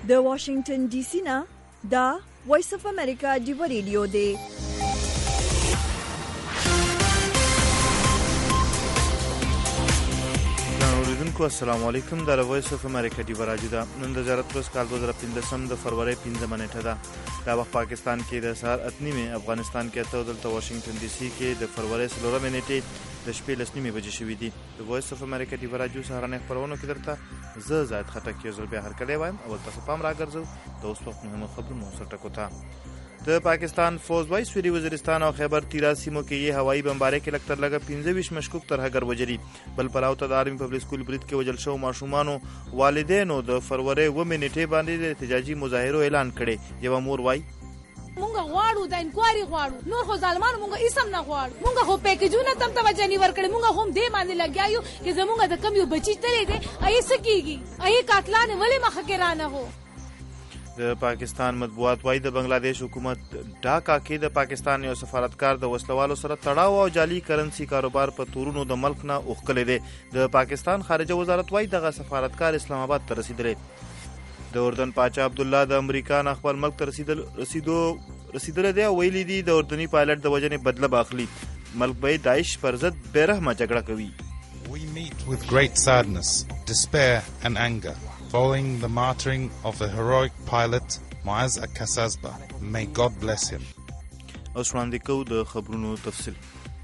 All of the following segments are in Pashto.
د واشنگټن ډي سي نه دا وایس اف امریکا ډیو ریډیو دی. اوریدونکو السلام علیکم. د وایس اف امریکا ډیو راډیو دا نن د زیارت ورځ کال 2015 د فروری 15 نیټه ده. دا وخت پاکستان کې د سهار 8:30، افغانستان کې ته دلته واشنگټن ډي سي کې د فروری 16 نیټه د شپې 10:30 بجې شوې دي. د وایس اف امریکا ډیو راډیو سهارنۍ خبرونو کې درته زه زاید خټک یو ځل بیا هرکلی وایم. اول تاسو پام راګرځو د اوس وخت مهمو خبرونو سره ټکو ته. د پاکستان فوج وايي سویلي وزیرستان او خیبر تیرا سیمو کې یې هوایي بمبارۍ کې لږ تر لږه 25 مشکوک ترهګر وجري. بل پلاو ته د آرمي پبلک سکول برید کې وجل شو ماشومانو والدینو د فروری 9 نیټې باندې د احتجاجي مظاهرو اعلان کړي. یو مور وايي مونږ غواړو د انکوایري غواړو، نور خو ظالمانو مونږ اسم نه غواړو. مونږ خو پیکیجونه تم توجه نه ورکړي، مونږ هم دې باندې لګیایو چې زمونږ د کم یو بچی تلې دي ای سکیږي ای قاتلان ولې مخ کې رانه هو. د پاکستان مطبوعات وايي د بنگلاديش حکومت ډاکا کې د پاکستان یو سفارتکار د وسلوالو سره تړاو او جعلي کرنسي کاروبار په تورونو د ملک نه اوښکلې دی. د پاکستان خارجه وزارت وايي دغه سفارتکار اسلام آباد ته رسیدلی. د اردن پاچا عبدالله د امریکا نه خپل ملک ته رسیدلی دی او ویلي دي د اردني پایلټ د وجنې بدله به اخلي. ملک به داعش پر ضد بېرحمه جګړه کوي. We meet with great sadness, despair and anger following the martyring of the heroic pilot Muaz Al-Kasasba. May God bless him. اوس وړاندې کوو د خبرونو تفصیل.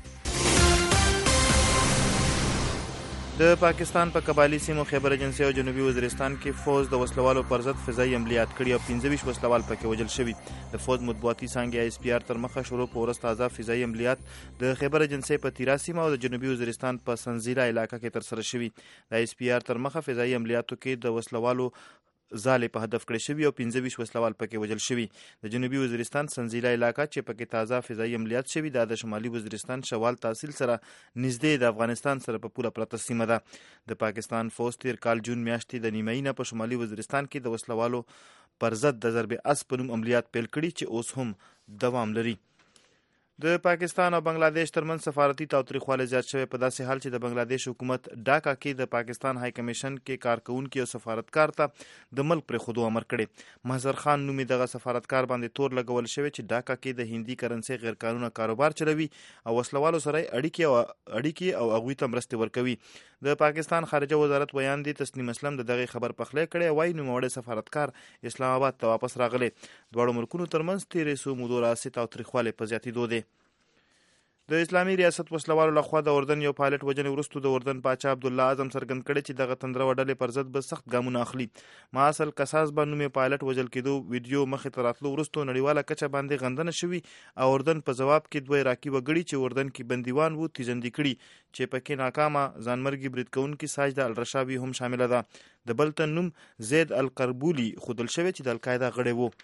د پاکستان په قبایلي سیمو خیبر ایجنسي او جنوبي وزیرستان کې فوج د وسلوالو پر ضد فضایي عملیات کړي او 25 وسلوال پکې وژل شوي. د فوج مطبوعاتي څانګې ISPR تر مخه شروع په ورځ تازه فضایي عملیات د خیبر ایجنسي په تیرا سیمه او د جنوبي وزیرستان په سنزیلا علاقه کې ترسره شوي. د ISPR تر مخه فضایي عملیاتو کې د وسلوالو ځالې په هدف کړې شوي او 25 وسلوال پکې وژل شوي. د جنوبي وزیرستان سنزیلا علاقه چې پکې تازه فضایي عملیات شوي دا د شمالي وزیرستان شوال تحصیل سره نږدې د افغانستان سره په پوله پرته سیمه ده. د پاکستان فوج تیر کال جون میاشتې د نیمایي نه په شمالي وزیرستان کې د وسلوالو پر ضد د ضرب اس په نوم عملیات پیل کړي چې اوس هم دوام لري. د پاکستان او بنگلاديش ترمنځ سفارتي تاوتریخوالی زیات شوی په داسې حال چې د بنگلاديش حکومت ډاکا کې د پاکستان های کمیشن کې کارکونکي او سفارتکار ته د ملک پرې خودو امر کړي. محضر خان نومي دغه سفارتکار باندې تور لګول شوی چې ډاکا کې د هندي کرنسي غیر قانونه کاروبار چلوي او وسلوالو سره اړیکې او هغوی ته مرستې ورکوي. د پاکستان خارجه وزارت ویان دي تسنیم اسلم د دغه خبر پخلی کړی وایي نوموړی سفارتکار اسلام آباد ته واپس راغلی. دواړو ملکونو ترمنځ تیرې څو مودو راهیسې تاوتریخوالی په زیاتېدو دی. د اسلامي ریاست وسلوالو لخوا د اردن یو پایلټ وژنې وروسته د اردن پاچا عبدالله اعظم څرګند کړی چې دغه تندره ډلې پر ضد به سخت ګامونه اخلي. معاذ القصاصبه نومې پایلټ وژل کېدو ویډیو مخې ته راتلو وروسته نړیواله کچه باندې غندنه شوي او اردن په ځواب کې 2 عراقي وګړي چې اردن کې بندیوان وو تیزندي کړي چې پکې ناکامه ځانمرګي برید کوونکي ساجده الرشاوي هم شامله ده. د بل تن نوم زید القربولي ښودل شوی چې د القاعده غړی وو.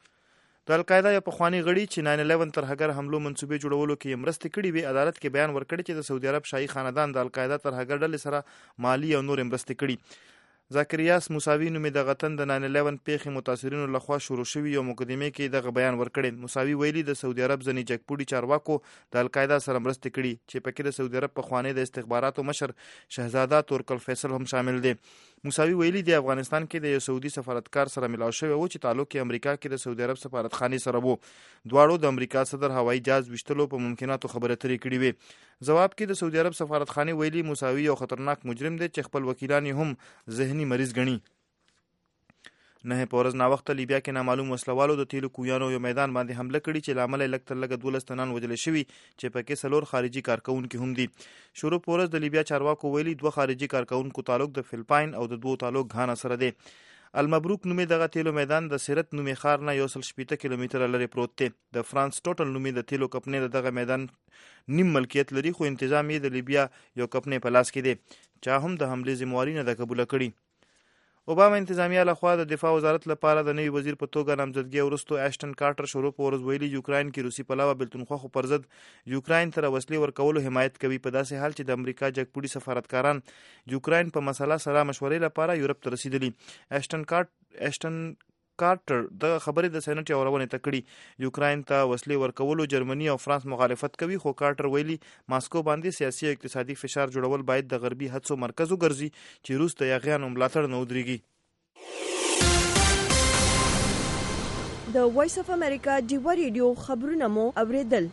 د القاعده یو پخوانی غړي چې 9/11 ترهګر حملو منصوبې جوړولو کې مرستې کړې وي عدالت کې بیان ورکړی چې د سعودي عرب شاهي خاندان د القاعده ترهګر ډلې سره مالی او نور مرستې کړي. زاکریاس موساوي نومې دغه تن د 9/11 پیښې متاثرینو لخوا شروع شوي یو مقدمې کې دغه بیان ورکړی. موساوي ویلي د سعودي عرب ځینې جګپوړي چارواکو د القاعده سره مرستې کړي چې پکې د سعودي عرب پخوانی د استخباراتو مشر شهزاده تورکل فیصل هم شامل دی. موساوي ویلي دی افغانستان کې د یو سعودي سفارتکار سره ملاو شوی و چې تعلق یې امریکا کې د سعودي عرب سفارتخانې سره وو. دواړو د امریکا صدر هوایي جهاز ویشتلو په ممکناتو خبرې اترې کړې وې. ځواب کې د سعودي عرب سفارتخانې ویلي موساوي یو خطرناک مجرم دی چې خپل وکیلان یې هم ذهني مریض ګڼي. نه په ورځ ناوخته لیبیا کې نامعلوم وسلوالو د تیلو کویانو یو میدان باندې حمله کړي چې لامل یې لږ تر لږه 12 تنان وژل شوي چې پکې 4 خارجي کارکونکي هم دي. شروع په ورځ د لیبیا چارواکو ویلي 2 خارجي کارکونکو تعلق د فلپاین او د 2 تعلق غانا سره دی. المبروک نومې دغه تیلو میدان د سیرت نومې ښار نه 180 کیلومتره لرې پروت دی. د فرانس ټوټل نومې د تیلو کمپنۍ دغه میدان نیم ملکیت لري خو انتظام یې د لیبیا یو کمپنۍ په لاس کې دی چا هم د حملې ذمہواري نه ده قبوله کړې. اوباما انتظامیه لخوا د دفاع وزارت لپاره د نوي وزیر په توګه نامزدګي وروسته ایشټن کارټر شروع په ورځ ویلي یوکراین کې روسي پلاوه بلتونخواخو پر ضد یوکراین ته وسلې ورکولو حمایت کوي په داسې حال چې د امریکا جګپوړي سفارتکاران یوکراین په مسله سره مشورې لپاره یورپ ته رسیدلي. ایشټن کارټر د خبرې د سېنات اورونې تکړي یوکراین ته وسلې ورکولو جرمني او فرانس مخالفت کوي خو کارټر ویلي ماسکو باندې سیاسي او اقتصادي فشار جوړول باید د غربي هڅو مرکز وګرځي چې روس ته یاغیانو ملاتړ نه ودرېږي. د وایس اف امریکا ډیوا ریډیو خبرونه مو اوریدل.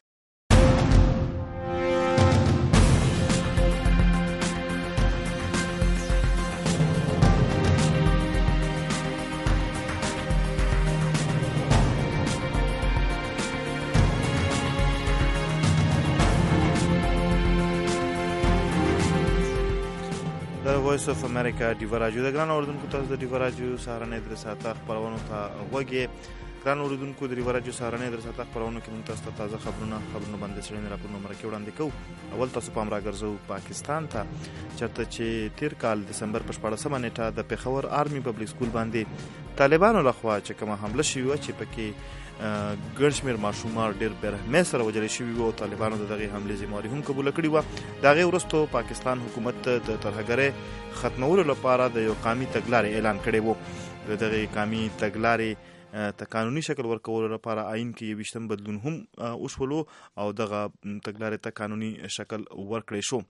وایس اف امریکا ډیوا راډیو د ګران اوریدونکو تاسو د ډیوا راډیو سهارنۍ درې ساعته خپرونو ته غوږی. ګران اوریدونکو د ډیوا راډیو سهارنۍ درې ساعته خپرونو کې موږ تاسو ته تازه خبرونه باندې څېړنې راپورونه مرکه وړاندې کوو. اول تاسو پام راګرځو پاکستان ته، چېرته چې تیر کال دسمبر په 14مه نیټه د پېښور آرمي پبلک سکول باندې طالبانو لخوا چې کومه حمله شوې وه چې پکې ګڼ شمېر ماشومان ډېر بېرحمۍ سره وژلې شوي وو او طالبانو د دغې حملې ذمهواري هم قبوله کړې وه. د هغې وروستو پاکستان حکومت د ترهګرۍ ختمولو لپاره د یو قامي تګلارې اعلان کړی وو. د دغې قامي تګلارې ته قانوني شکل ورکولو لپاره آئین کې 20 بدلون هم وشولو او دغه تګلارې ته قانوني شکل ورکړی شو.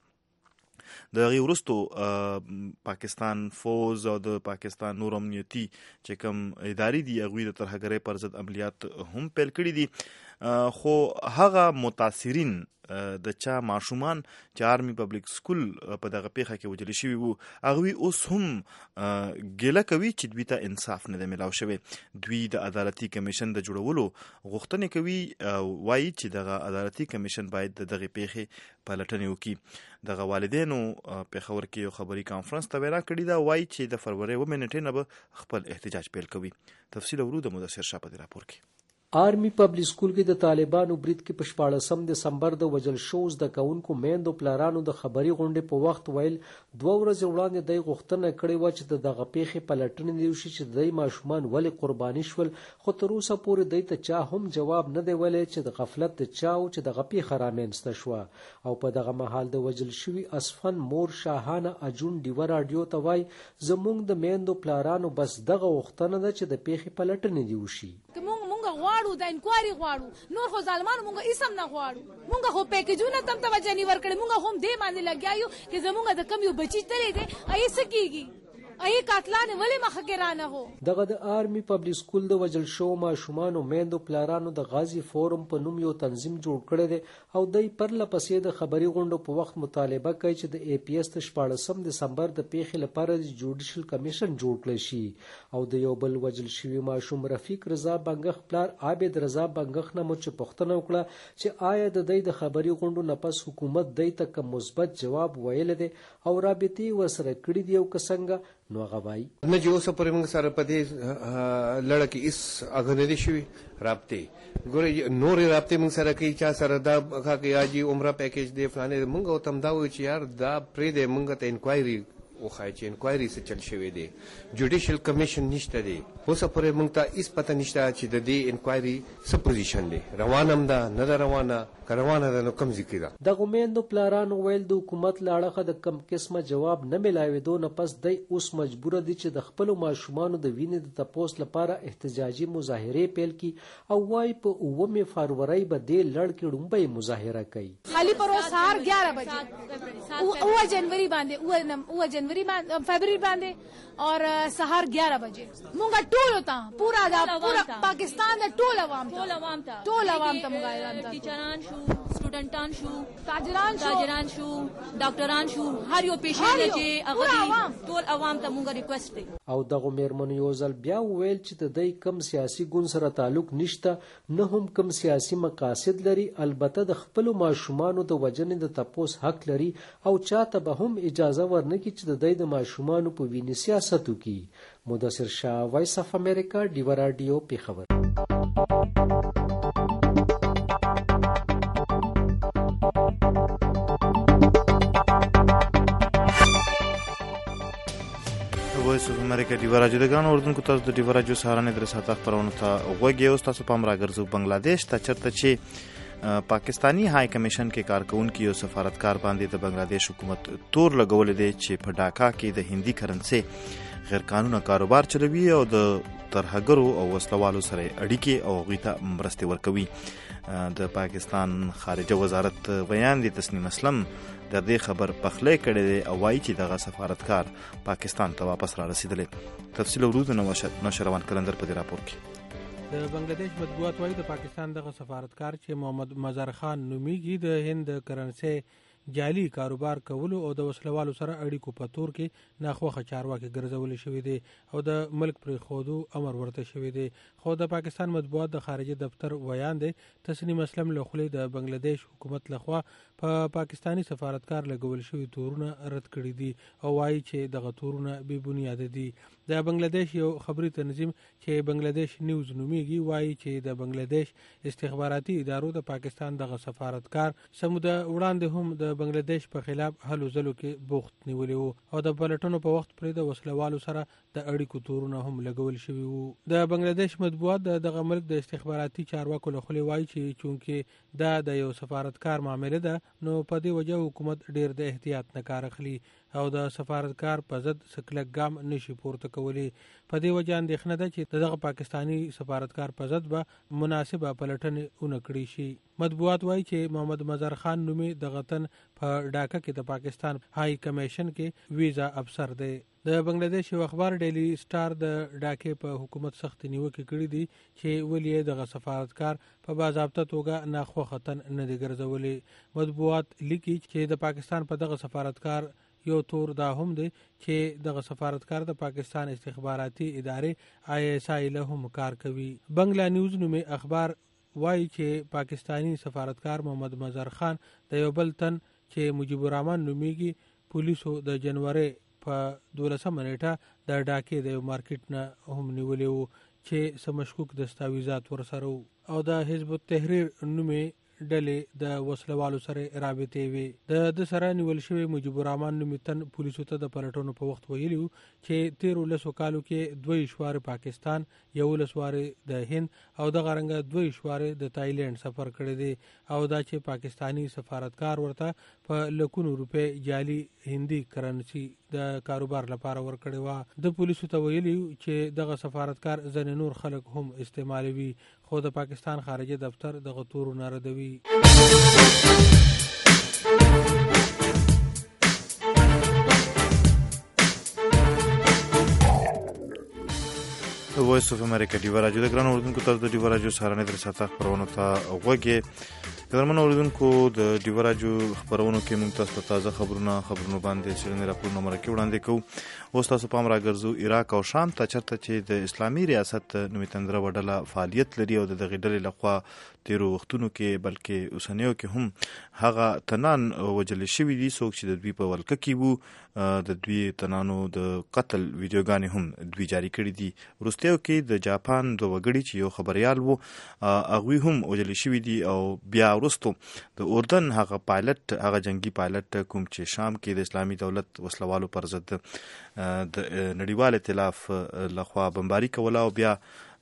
د هغې وروستو پاکستان فوز او د پاکستان نور امنیتي چې کوم ادارې دي هغوی د ترهګرۍ پر ضد عملیات هم پیل کړي دي. خو هغه متاثرین د چا ماشومان چې آرمي پبلک سکول په دغه پیښه کې وژل شوي وو هغوی اوس هم ګیله کوي چې دوی ته انصاف نه دی میلاو شوی. دوی د عدالتي کمیشن د جوړولو غوښتنې کوي او وایي چې دغه عدالتي کمیشن باید د دغې پیښې پلټنې وکړي. دغه والدینو پېښور کې یو خبري کانفرنس ته وینا کړې ده، وایي چې د فروری 1 نیټې نه به خپل احتجاج پیل کوي. تفصیل اورو د مدثر شاه په دې راپور کې. آرمی پبلک سکول کې د طالبانو برید کې په 14 دسمبر د وژل شوو زده کوونکو میندو پلارانو د خبري غونډې په وخت ویل 2 ورځې وړاندې د غوښتنه کړې و چې دغه پیښې پلټنې دی وشي چې د ماشومان ولې قرباني شول، خو تر اوسه پورې د ته چا هم جواب نه دی ویلی چې د غفلت د چاو چې دغه پیښه رامنځته شوه. او په دغه مهال د وژل شوي اسفن مور شاهانه اجون ډیوا راډیو ته وایي زموږ د میندو پلارانو بس دغه غوښتنه ده چې د پیښې پلټنې دی وشي. غواړو د انکوایري غواړو، نور خو ظالمانو مونږ اسم نه غواړو. مونږ خو پیکیجونه تم توجه نه ورکړي، مونږ هم دې باندې لګیا یو چې زمونږ د کم یو بچی تللی دی ای څه کیږي، ای قاتلان ولې مخه کې رانه هو. دغه د آرمی پبلک سکول د وژل شوو ماشومانو میندو پلارانو د غازی فورم په نوم یو تنظیم جوړ کړی دی او دوی پرله پسې د خبري غونډو په وخت مطالبه کوي چې د ای پی ایس ته 14 دسمبر د پیښې لپاره د جوډیشل کمیشن جوړ کړی شي. او د یو بل وژل شوي ماشوم رفیق رضا بنګخ پلار عابد رضا بنګخ نه مو چې پوښتنه وکړه چې آیا د دوی د خبري غونډو نه پس حکومت دوی ته کوم مثبت جواب ویل دی او رابطې ورسره کړي دی او که څنګه نو غوای نه چې اوسه پرې موږ سره په دې لړ کې هیڅ هغه نه دي شوي رابطې. ګورې نورې رابطې موږ سره کوي چا سره دا که یاجي عمره پیکیج دی فلانې موږ ورته هم دا وایو چې یار دا پرېږدی موږ ته انکوایري وښایي چې انکوایري څه چل شوی دی. جوډیشل کمیشن نشته دی، اوسه پورې موږ ته هیڅ پته نشته چې د دې انکوایري څه پوزیشن دی، روان هم ده نه ده روانه، که روانه ده نو کوم ځای کې ده. دغو میندو پلارانو ویل د حکومت له اړخه د کم قسمه جواب نه میلاوېدو نه پس دی اوس مجبوره دي چې د خپلو ماشومانو د وینې د تپوس لپاره احتجاجي مظاهرې پیل کړي او وایي په 9 فروری به دې لړ کې ړومبۍ مظاهره کوي. خالی پر سهار 11 بجې 9 جنوري باندې فبرवरी باندې اور سهار 11 بجې مونږ ټول ته پورا پاکستان د ټول عوام ته مونږ اعلان کړو. ټیچران شو، سټوډنټان شو، تاجران شو، ډاکټران شو، هر یو پیشنټ چې هغه ټول عوام ته مونږ ریکوست دی. او دغه میرمنو یو ځل بیا ویل چې د دې کم سیاسي ګوند سره تعلق نشته نه هم کم سیاسي مقاصد لري، البته د خپل ماشومانو د وجنې د تپوس حق لري او چاته به هم اجازه ورنکړي چې د دې د ماشومانو په وینې سیاست وکړي. مدثر شاه، وایس اف امریکا، ډیوا راډیو، پېښور. وایس اف امریکا ډیوا راډیو د ګرانو اردوونکو تاسو د ډیوا راډیو سهارنۍ درې ساعته خپرونو ته غوږ یې. اوس تاسو پام راګرځو بنګلادیش ته، چېرته چې پاکستانی های کمیشن کې کارکونکي یو سفارتکار باندې د بنگلادیش حکومت تور لګولې دی چې په ډاکا کې د هندي کرنسي غیر قانونه کاروبار چلوي او د ترهګرو او وسلوالو سره اړیکې او هغوی ته مرستې ورکوي. د پاکستان خارجه وزارت بیان دی تسنیم اسلم د دې خبر پخلی کړی دی او وایي چې دغه سفارتکار پاکستان ته واپس را رسیدلی. تفصیل ورو د نوشروان کلندر په دې راپور کې. د د بنگلاديش مطبوعات وايي د پاکستان دغه سفارتکار چې محمد مظهر خان نومیږي د هند کرنسي جعلي کاروبار کولو او د وسلوالو سره اړیکو په تور کې ناخوښه چارواکي ګرځول شوی دی او د ملک پرې خودو امر ورته شوی دی. خو د پاکستان مطبوعات د خارجه دفتر ویان دی تسنیم اسلم له خولې د بنگلاديش حکومت لخوا په پاکستانی سفارتکار لګول شوی تورونه رد کړي دي او وايي چې دغه تورونه بې بنیاده دي. د بنگلاديش یو خبري تنظیم چې بنگلاديش نیوز نومیږي وايي چې د بنگلاديش استخباراتي ادارو د پاکستان دغه سفارتکار سموده وړاندې هم د بنگلاديش په خلاف هلو ځلو کې بوخت نیولې وو او د پلټنو په وخت پرې د وسلوالو سره د اړیکو تورونه هم لګول شوي وو. د بنگلاديش مطبوعات دغه ملک د استخباراتي چارواکو له خولې وايي چې چونکې دا د یو سفارتکار معامله ده نو په دې وجه حکومت ډیر د احتیاط نه کار اخلي او د سفارتکار په ضد سکلک ګام نشي پورته کولی. په دې وجه اندېښنه ده چې دغه پاکستانی سفارتکار په ضد به مناسبه پلټنې ونه کړي شي. مطبوعات وايي چې محمد مظهر خان نومي دغه تن په ډاکا کې د پاکستان هاي کمیشن کې ویزا افسر دی. د بنگلاديش یو اخبار ډیلی سٹار د ډاکې په حکومت سخت نیوکې کړې دي چې ولې دغه سفارتکار په باضابطه توګه ناخوښه تن نه دی ګرځولې. مطبوعات لیکي چې د پاکستان په دغه سفارتکار یو تور دا هم دی چې دغه سفارتکار د پاکستان استخباراتي ادارې ISI له هم کار کوي. بنگلا نیوز نومي اخبار وايي چې پاکستانی سفارتکار محمد مظهر خان د یو بل تن چې مجيب الرحمن نومیږي پولیسو د جنوري په 12 نیټه د ډاکې د یو مارکیټ نه هم نیولې وو چې سمشکوک دستاویزات ورسره او د حزب التحریر نومي ډلې د وسلوالو سره رابطې وي. د سره نیول شوی مجيب الرحمن نومي تن پولیسو ته د پلټنو په وخت ویلي چې 13 کالو کې 2 شوار پاکستان 11 شوار د هند او د غرنګ 2 شوار د تایلند سفر کړی دی او دا چې پاکستانی سفارتکار ورته په لکونو روپے جعلي هندي کرنسي د کاروبار لپاره ورکړی و. د پولیسو ته ویلي چې دغه سفارتکار ځنې نور خلک هم استعمالوي خو د پاکستان خارجه دفتر دغه تورو نه ردوي. وایس اف امریکا ډیو راډیو د ګران اوردونکو تاسو د ډیو راډیو سره نه درساته خبرونه ته وګورئ. ګران اوردونکو د ډیو راډیو خبرونو کې موږ تاسو ته تازه خبرونه باندې څرنګه راپورونه مرکه وړاندې کوو. اوس تاسو پام راګرځو عراق او شام ته چرته چې د اسلامي ریاست نومي تندره وډله فعالیت لري او د دغه ډلې لخوا تیرو وختونو کې بلکې اوسنیو کې هم هغه تنان وجل شوی دي څوک چې د دوی په ولکه کې وو د دوی تنانو د قتل ویډیوګانې هم دوی جاری کړي دي. وروستیو کې د جاپان د وګړي چې یو خبريال وو هغوی هم وجل شوی دي او بیا وروستو د اردن هغه پایلټ هغه جنگي پایلټ کوم چې شام کې د اسلامي دولت وسلوالو پر ضد د نړیوال ائتلاف لخوا بمباري کوله او بیا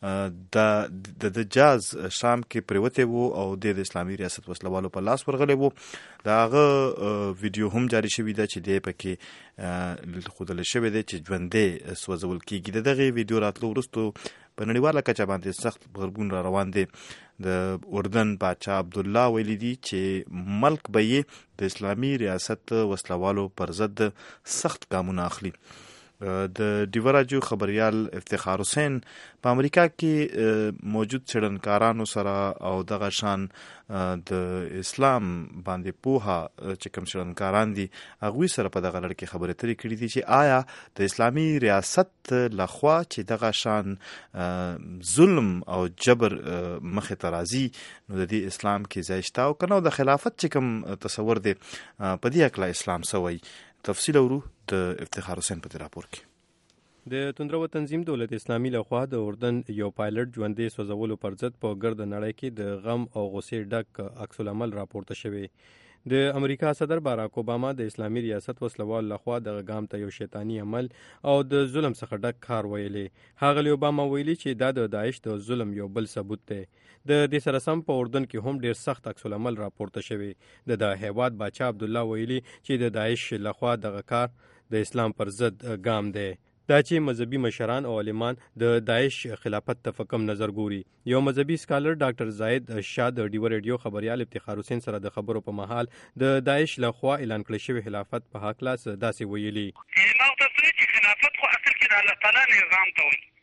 د جاز شام کې پریوته وو او د اسلامي ریاست وسلوالو په لاس ورغلی وو. دا هغه ویډیو هم جاری شوی دی چې د پکې خودل شوی دی چې ژوندې سوځول کیږي. دغه ویډیو راتلو وروسته په نړیواله کچه باندې سخت غبرګون را روان دی. د اردن بادشاه عبدالله ویلي دي چې ملک به یې د اسلامي ریاست وسلوالو پر ضد سخت ګامونه اخلي. د ډیو راډیو خبريال افتخار حسین په امریکا کې موجود څېړنکارانو سره او دغه شان د اسلام باندې پوها چې کوم څېړنکاران دي هغوی سره په دغه لړ کې خبرې اترې کړي دي چې آیا د اسلامي ریاست لخوا چې دغه شان ظلم او جبر مخې ته راځي نو د دې اسلام کې ځای شته او که نه د خلافت چې کوم تصور دی په دې هکله اسلام څه وایي. تفصیل اورو د افتخار حسین په راپور کې. د توندرو تنظیم دولت اسلامي لخوا د اردن یو پایلټ ژوندې سوځولو پر ضد په ګرد نړۍ کې د غم او غصې ډک عکس العمل راپورته شوی. د امریکا صدر باراک اوباما د اسلامي ریاست وسلوال لخوا د غام ته یو شیطانی عمل او د ظلم څخه ډک کار ویلې. هغه اوباما ویلي چې دا د داعش د ظلم یو بل ثبوت دی. د دې سره سم په اردن کې هم ډیر سخت عکس العمل راپورته شوی. د هیواد بادشاه عبدالله ویلي چې د داعش لخوا دغه کار د اسلام پر ضد ګام دی. دا چې مذهبي مشران او عالمان د داعش خلافت ته په کم نظر ګوري. یو مذهبي سکالر ډاکټر زاید شاه د ډیو ریډیو خبريال افتخار حسین سره د خبرو په محل د داعش لخوا اعلان کړی شوی خلافت په حق لاس داسې ویلي. ما تاسو چې خلافت خو اصل کې د الله تعالی نظام ته وایي.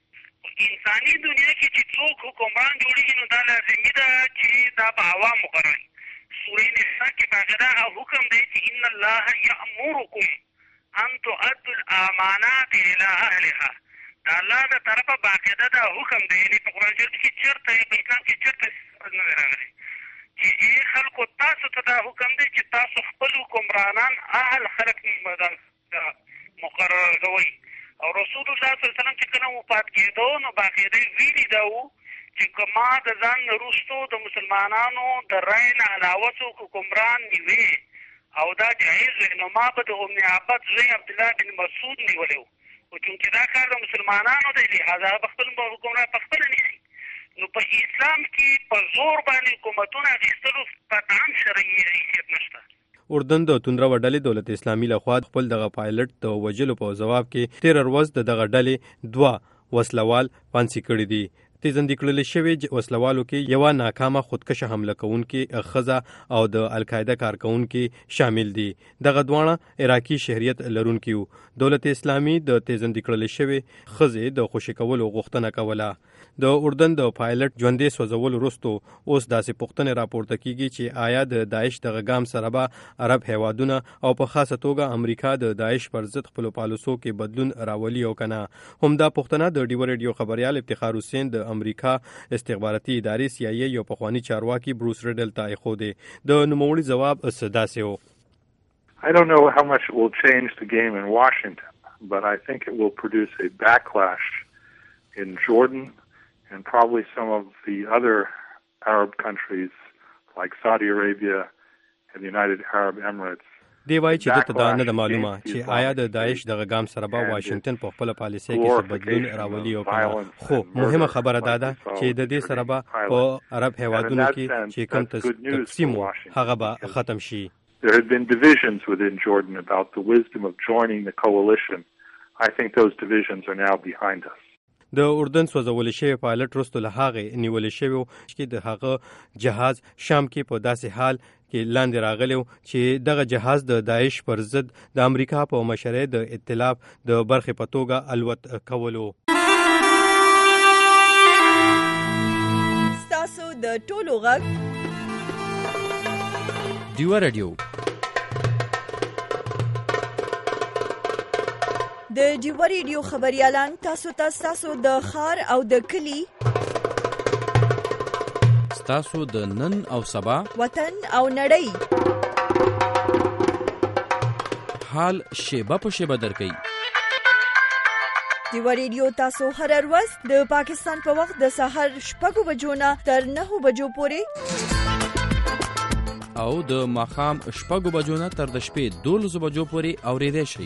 انساني دنیا کې چې څوک حکمران جوړېږي نو دا لازمي ده چې دا په عوام مقرر وي. سورې نساء کې باقاعده حکم دی چې ان الله یأمرکم ان تؤدوا الامانات الى اهلها. دا الله د طرفه باقاعده دا حکم دی. یعنې په قرآن شریف کې چېرته په اسلام کې چېرته نه دی راغلی چې خلکو تاسو ته دا حکم دی چې تاسو خپل حکمرانان اهل خلک مقرر کوئ. او رسول الله صلی الله علیه وسلم چې کله وفات کېدو نو باقاعده ویلي دا و چې که ما د ځان نه وروستو د مسلمانانو د رای نه علاوه څوک حکمران نیوي او دا جایز وي نو ما به د ام عبد زوی عبدالله بن مسعود نیولی و. خو چونکې دا کار د مسلمانانو دی لهذا به خپل حکمران په خپله نیسي. نو په اسلام کې په زور باندې حکومتونه اخیستلو قطعا شرعي حیثیت نشته. اردن د توندره ډلې دولت اسلامي لخوا خپل دغه پایلټ د وژلو په جواب کې 13 ورځ دغه ډلې 2 وسلوال پانسي کړي دي. تیزندې کړل شوی وسلوالو کې یو ناکامه خودکشه حمله کوونکې خزه او د القاعده کارکونکو شامل دي. دغه دوانه عراقي شهریت لرونکي وو. دولت اسلامي د تیزندې کړل شوی خزه د خوشی کولو غوښتنه کوله. د اردن د پایلټ ژوندې سوځول وروسته اوس داسې پوښتنه راپورته کیږي چې آیا د داعش د غام سره به عرب هیوادونه او په خاصه توګه امریکا د داعش پر ضد خپل پالیسو کې بدلون راولي او کنه. همدا پوښتنه د ډیو ریډیو خبريال افتخار حسین د امریکا استخباراتي ادارې CIA یو پخوانی چارواکي بروس ریډل ته خو دی. د نوموړي ځواب داسې و. I don't know how much it will change the game in Washington, but I think it will produce a backlash in Jordan and probably some of the other Arab countries like Saudi Arabia and the United Arab Emirates. دی وایي چې دته دا نه معلومه چې آیا د داعش د غام سره به واشنگټن په خپل پالیسي کې څه بدلون راولي او کنه. خو مهمه خبره دا ده چې د دې سره به په عرب هیوادونو کې چې کوم تقسیم هغه به ختم شي. There had been divisions within Jordan about the wisdom of joining the coalition. I think those divisions are now behind us. د اردن سوځول شوی پایلټ رستو له هغه نیول شوی چې د هغه جهاز شام کې په داسې حال کې لاندې راغلی چې دغه جهاز د داعش پر ضد د امریکا په مشرۍ د ائتلاف د برخې په توګه الوت کولو. ستاسو د ټولو غږ ډیو رادیو د ډیو ریډیو خبريالان تاسو د خار او د کلی تاسو د نن او سبا وطن او نړۍ حال شیبه په شیبه درکې. ډیو ریډیو تاسو هر ورځ د پاکستان په وخت د سحر 6 بجو نه تر 9 بجو پورې او د ماښام 6 بجو نه تر د شپې 12 بجو پورې اورېدای شئ.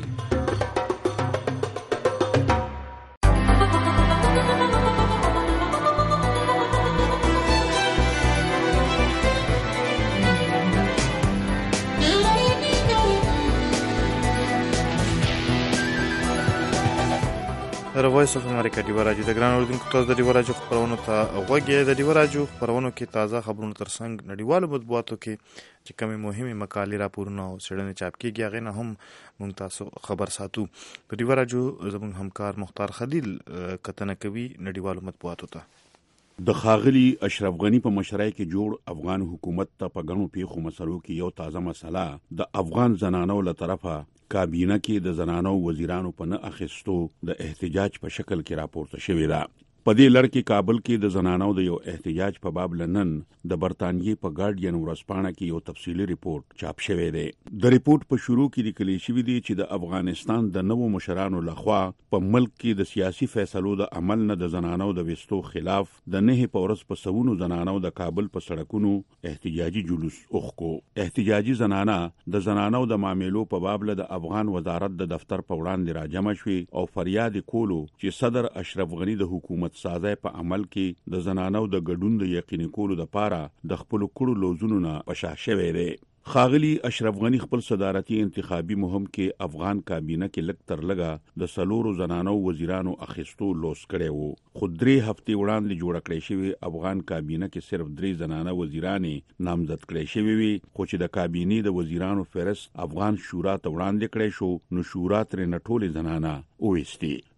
وایس اف امریکا ډیو راډیو د ګران اوریدونکو تاسو د ډیو راډیو خبرونو ته غوږی د ډیو راډیو خبرونو کې تازه خبرونو ترڅنګ نړیوالو مطبوعاتو کې چې کومې مهمه مقالې راپورونه او څېړنې چاپ کیږي هغه نه هم موږ تاسو خبر ساتو. د ډیو راډیو زموږ همکار مختار خلیل کتنه کوي نړیوالو مطبوعاتو ته. د خاغلی اشرف غنی په مشرۍ کې جوړ افغان حکومت ته په غنو پیښو مسلو کې یو تازه مسله د افغان زنانو له طرفه کابینه کې د زنانو وزیرانو په نه اخیستو د احتجاج په شکل کې راپورته شوې ده. په دې لړ کې کابل کې د زنانو د یو احتجاج په باب لنن د برتانیې په ګارډین ورځپاڼه کې یو تفصیلي ریپورت چاپ شوی دی. د ریپورت په شروع کې لیکل شوی دی چې د افغانستان د نوو مشرانو لخوا په ملک کې د سیاسي فیصلو د عمل نه د زنانو د وستو خلاف د نه په ورځ په سونو زنانو د کابل په سړکونو احتجاجي جلوس اوخکو. احتجاجي زنانه د زنانو د معاملو په باب له د افغان وزارت د دفتر په وړاندې راجمع شوې او فریاد کولو چې صدر اشرف غنی د حکومت سازه په عمل کې د زنانو د ګډون د یقیني کولو لپاره د خپل کړو لوزونو نه پشا شوی دی. خاغلی اشرف غنی خپل صدارتي انتخابي مهم کې افغان کابینه کې لږ تر لږه د سلورو زنانو وزیرانو اخیستو لوس کړی وو. خو 3 هفتې وړاندې جوړ کړی شوی افغان کابینه کې صرف 3 زنانه وزیرانې نامزد کړی شوی وي. خو چې د کابینې د وزیرانو فهرست افغان شورا ته وړاندې کړی شو نو شورا ترې نه ټولې زنانه وویستې.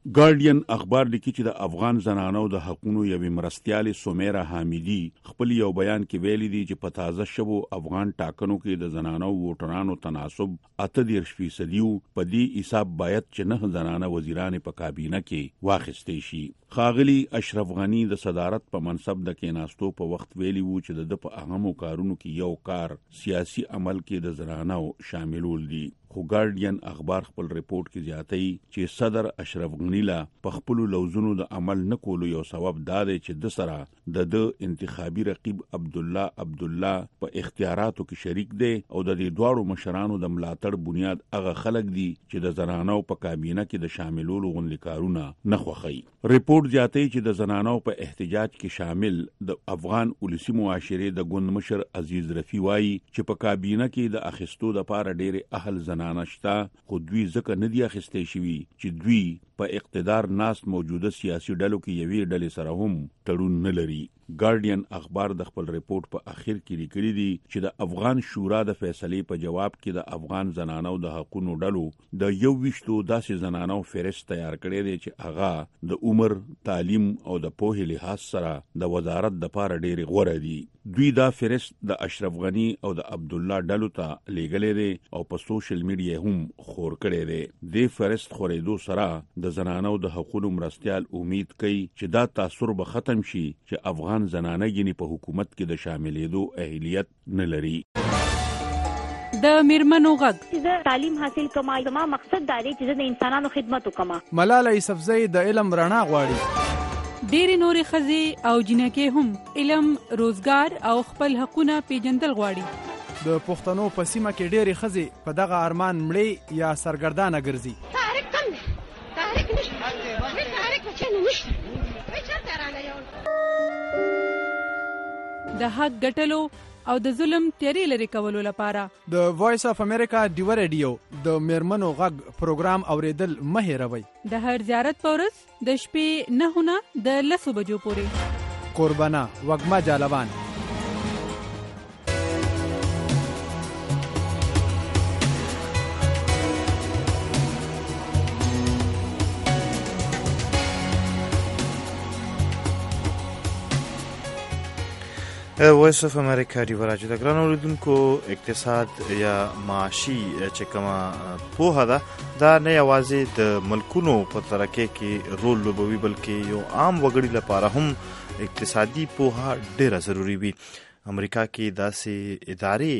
ګارډین اخبار لیکي چې د افغان زنانو د حقوقو یوې مرستیالې سمیرا حامدي خپل یو بیان کې ویلي دي چې په تازه شوو افغان ټاکنو کې د زنانو ووټرانو تناسب 38% په دې حساب باید چې 9 زنانه وزیران په کابینه کې واخیستې شي. ښاغلي اشرف غنی د صدارت په منصب د کېناستو په وخت ویلي وو چې د په اهمو کارونو کې یو کار سیاسي عمل کې د زنانو شاملول دي. خو ګارډین اخبار خپل ریپورت کې زیاتوي چې صدر اشرف غنی لا په خپل لوزونو د عمل نه کولو یو سبب دا دی چې د سره د انتخابي رقیب عبد الله په اختیاراتو کې شریک دی او د دې دواړو مشرانو د ملاتړ بنیاد هغه خلک دي چې د زنانو په کابینه کې د شاملولو غونډې کارونه نه خوښوي. ریپورت زیاتوي چې د زنانو په احتجاج کې شامل د افغان ولسی معاشرې د ګوند مشر عزیز رفیع وایي چې په کابینه کې د اخیستو لپاره ډېرې اهل زنانه شته، خو دوی ځکه نه دي اخیستې شوي چې دوی په اقتدار ناست موجوده سیاسي ډلو کې یوې ډلې سره هم تړون نه لري. ګارډین اخبار د خپل ریپورت په اخر کې لیکلي دي چې د افغان شورا د فیصلې په جواب کې د افغان زنانو د حقوقو ډلو د 21 داسې زنانو فهرست تیار کړی دی چې هغه د عمر، تعلیم او د پوهې لحاظ سره د وزارت د پاره ډېرې غوره دي. دوی دا فهرست د اشرف غنی او د عبد الله ډلو ته لیږلی دی او په سوشل میډیا هم خور کړی دی. د فهرست خورېدو سره د زنانو د حقوقو مرستیال امید کوي چې دا تاثر به ختم شي چې افغان زنانه یې په حکومت کې د شاملېدو اهلیت نه لري. د میرمنو غږ زه تعلیم حاصل کوم، زما مقصد دا دی چې د انسانانو خدمت وکم. ملاله یوسفزۍ د علم رڼا غواړي. ډېرې نورې ښځې او جنکې هم علم، روزګار او خپل حقونه پیژندل غواړي. د پښتنو په سیمه کې ډېرې ښځې په دغه ارمان مړې یا سرګردانه ګرځي. د حق ګټلو او د ظلم تیارې لرې کولو لپاره د وایس اف امریکا ډیو ریډیو د میرمنو غږ پروګرام اوریدل مه هېروئ. د هر زیارت په ورځ د شپې 9 نه د 10 بجو پورې. قربانه وږمه جالبان. وایس اف امریکا ډیو راځي. د ګران اوریدونکو اقتصاد یا معاشي چې کومه پوهه ده دا نه یوازې د ملکونو په ترقۍ کې رول لوبوي بلکې یو عام وګړي لپاره هم اقتصادي پوهه ډیره ضروری وي. امریکا کې داسې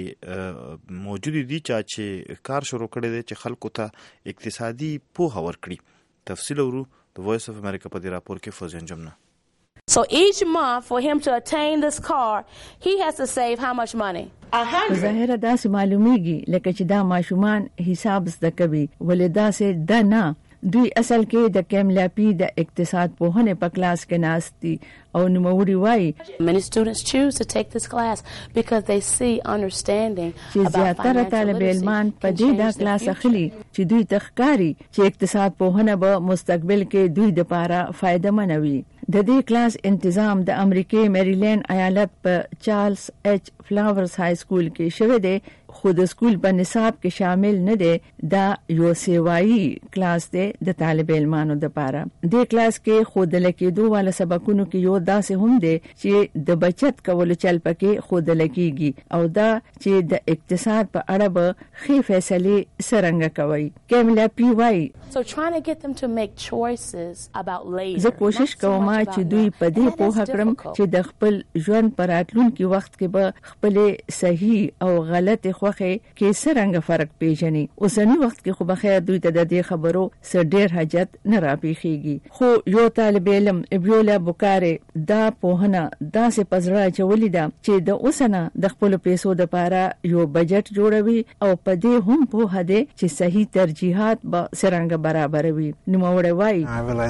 ادارې موجود دي چې کار شروع کړی دی چې خلکو ته اقتصادي پوهه ورکړي. تفصیل ورو د وایس اف امریکا په دې راپور کې فوزیان جمنه. So each month for him to attain this car, he has to save how much money? ظاهره داسې معلومیږي لکه چې دا ماشومان حساب زده کوي، ولې داسې ده نه. دوی اصل کې د کیملاپي د اقتصاد پوهنې په کلاس کې ناست دي او نوموړي وایي Many students choose to take this class because they see understanding چې زیاتره طالب علمان په دې دا کلاس اخلي چې دوی ته ښکاري چې اقتصاد پوهنه به مستقبل کې دوی دپاره فایدهمنه وي. د دې کلاس انتظام د امریکای میریلینډ ایالت په چارلز ایچ فلاورز های سکول کې شوی دی، خو د سکول په نصاب کې شامل نه دی. دا یو سیوایي کلاس دی د طالب علمانو دپاره. دې کلاس کې ښودل کېدو والا سبقونو کې یو داسې هم دی چې د بچت کولو چل پکې ښودل کېږي او دا چې د اقتصاد په اړه به ښې فیصلې څرنګه کوي. کیملا پی وایي So trying to get them to make choices about later. زه کوشش کوم چې دوی په دې پوهه کړم چې د خپل ژوند پر راتلونکي وخت کې به خپلې صحیح او غلطې خوښې کې څرنګه فرق پیژني. اوسني وخت کې خو بخیر دوی ته د دې خبرو څه ډېر حاجت نه راپېښېږي. خو یو طالب علم ابیولا بوکارې دا پوهنه داسې په زړه اچولې ده چې د اوسه نه د خپلو پیسو دپاره یو بجټ جوړوي او په دې هم پوهه دی چې صحیح ترجیحات به څرنګه برابروي. نوموړی وایي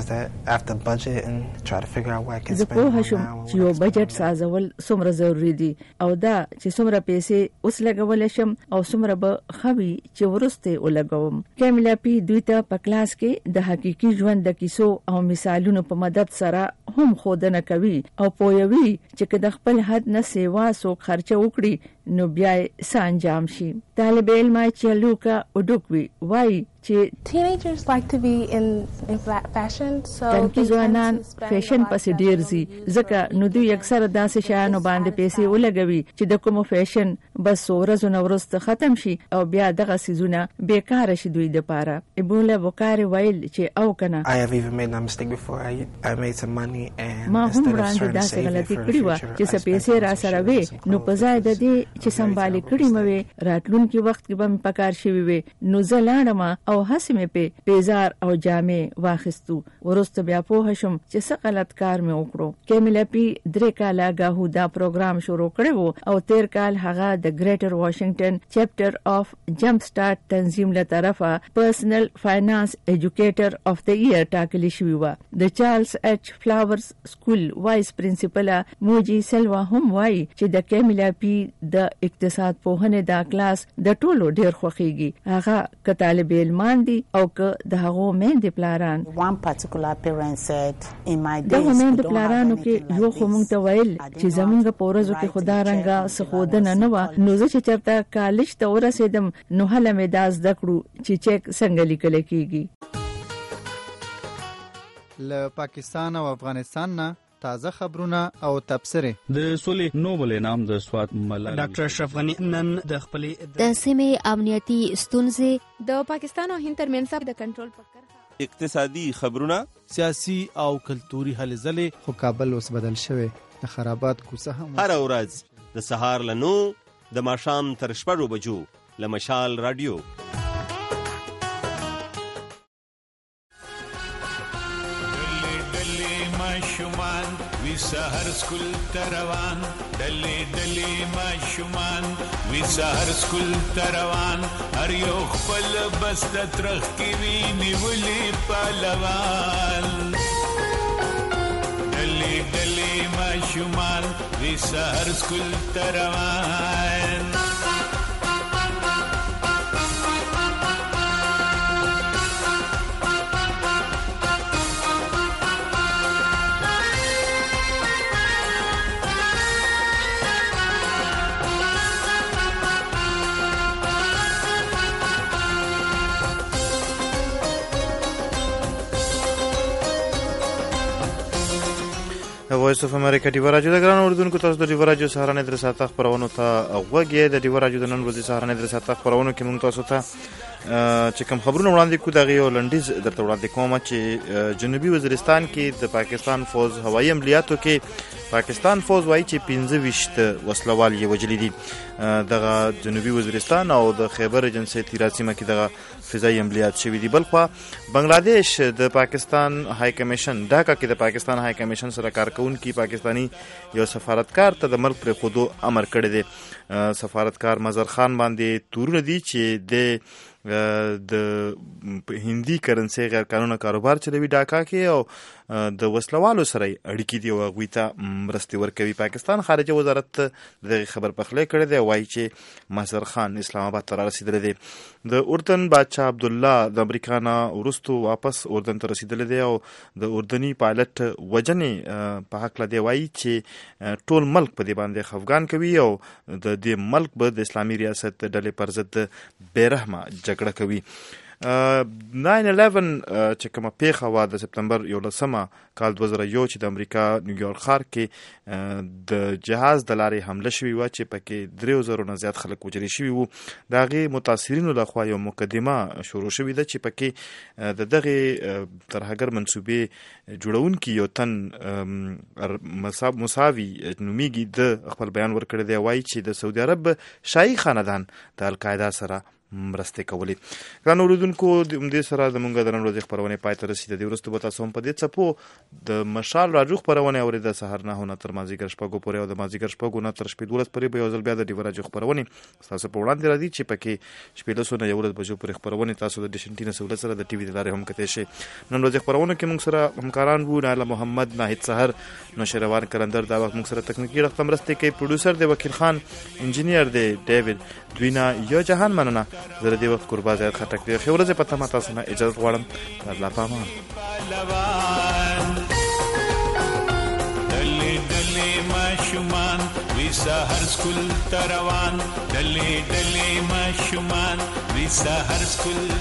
زه پوهه شم چې یو بجټ سازول څومره ضروري دي او دا چې څومره پیسې اوس لګولی شم او څومره به ښه وي چې وروسته یې ولګوم. کیملا پی دوی ته په کلاس کې د حقیقي ژوند د کیسو او مثالونو په مدد سره هم ښودنه کوي او پوهوي چې که د خپل حد نه سیوا څوک خرچه وکړي نو بیا څه انجام شي. طالب علم چې لوکا اوډوکوي وایي چې teenagers like to be in fashion, so تنکي ځوانان فیشن پسې ډیر زی ځکه نو دوی اکثر داسې شیانو باندې پیسې ولګوي چې د کوم فیشن بس ورځو نو ورسته ختم شي او بیا دغه سيزونه بیکاره شي دوی د پاره. ایبولا بوکاری ویل چې او کنه I have even made that mistake before. I made some money and ما هم وړاندې داسې غلطي کړې و چې څه پیسې را سره وې نو په ځای د دې چې سمبالي کړې مې راتلونکي وخت کې به پکار شي وي نو زلاړم او هڅه مې په پیزار او جامې واخستو. ورسته بیا پوه شم چې څه غلط کار مې وکړو. کیملا پی 3 کاله غاهو دا پروګرام شروع کړو او 13 کال هغه د ګریټر واشنگټن چپټر اف جمپ سٹارټ تنظیم له طرفه پرسنل فاینانس ایجوکیټر اف د ایئر ټاکلی شوی و. د چارلز ایچ فلاورز سکول وایس پرنسپل موجي سلوا هم وایي چې د کیملا پی د اقتصاد پوهنې دا کلاس د ټولو ډیر خوخيږي. هغه ک طالب علم دي او ک د هغه مېند پلاران. One particular parent said in my days د مېند پلارانو کې یو خو مونږ ته ویل چې زمونږ پورزو کې خدا رنګه سخودنه نه و نو زه چې چرته کالج ته ورسېدم نو هله مې داس دکړو چې چیک څنګه لیکل کیږي. له پاکستان او افغانستان نه تازه خبرونه او تبصره. د سولې نوبل انعام د سوات ملالۍ ډاکټر اشرف غنی نن د خپل د سیمې امنیتي ستونزې د پاکستان او هند ترمنځ د کنټرول فکر اقتصادي خبرونه سیاسي او کلتوري هلې ځلې خو کابل اوس بدل شوی د خرابات کوڅه هم هر ورځ د سهار له 9 د ماښام تر 6 بجو له مشال رادیو. سحر سکول تروان ډلې ډلې ماشومان وی سحر سکول تروان هر یو خپل بس د ترخ کې وی نیولې پهلوان ډلې ډلې ماشومان وی سحر سکول تروان. وایس اف امریکا ډیو راډیو د ګران اوردونکو تاسو د ډیو راډیو سهارنې در ساته خبرونه ته وګورئ. د ډیو راډیو د نن ورځې سهارنې در ساته خبرونه کې موږ تاسو ته چې کوم خبرونه وړاندې کوو دغه یو لنډیز درته وړاندې کوم چې جنوبي وزیرستان کې د پاکستان فوز هوایي عملیاتو کې پاکستان فوز وایي چې 25 وسلوال یې وجلي دي. دغه جنوبي وزیرستان او د خیبر ایجنسي تیرا سیمه کې دغه فضایي عملیات شوي دي. بلخوا بنگلاديش د پاکستان های کمیشن ډاکا کې د پاکستان های کمیشن سره کارکونکي پاکستانی یو سفارتکار ته د ملک پر خودو امر کړی دی. سفارتکار مظهر خان باندې تورونه دي چې د هندي کرنسي غیر قانوني کاروبار چلوي ډاکا کې او د وسلوالو سره اړیکې دی او غوي ته مرستې ورکوي. پاکستان خارجه وزارت د خبر پخلی کړی دی وایي چې مظهر خان اسلام آباد ته رسیدلی دی. د اردن بادشاه عبد الله د امریکا نه ورستو واپس اردن ته رسیدلی دی او د اردني پایلټ وجنې په حق لدی وایي چې ټول ملک په دې باندې خفګان کوي او د دې ملک به د اسلامي ریاست ډلې پر ضد بیرحمه جګړه کوي. 9/11 چې کومه پیښه وه د سپتمبر 11 کال 2001 چې د امریکا نیویارک ښار کې د جهاز د لارې حمله شوې وه چې پکې 3000 نه زیات خلک وژل شوي وو. د هغې متاثرینو لخوا یو مقدمه شروع شوې ده چې پکې د دغې ترهګر منصوبې جوړونکي یو تن مساوي نومیږي د خپل بیان ورکړی دی. وایي چې د سعودي عرب شاهي خاندان د القاعده سره مرسته کولې. ګران اوریدونکو د دې سره زموږ د نن ورځې خبرونه پای ته رسیدې. د وروسته به تاسو هم په دې څپو د مشال راډیو خبرونه اورئ د سهار 9 تر مازدیګر 6 پورې او د مازدیګر 6 نه تر 12 پورې به یو ځل بیا د ډیو راډیو خبرونه تاسو په وړاندې راځي چې پکې 12 نه یو ورځ بجو پورې خبرونه تاسو د ډیشنټینه سہولت سره د ټي وي د لارې هم کته شي. نن ورځې خبرونه کې موږ سره همکاران وو ناله محمد ناهید سحر نشروان کلندر دا وخت موږ سره تکنیکی رقم مرسته کوي. پروډوسر دی وکیل خان، انجینیر دی ډیوډ دوینا. یو جهان مننه زه د دې وخت قربا زیات خټک دی. خو ورځې پته ما تاسو نه اجازه غواړم. الله پامان. دلې دلې ماشومان وی وی سحر سکول تروان ډلې ډلې ماشومان وی سحر سکول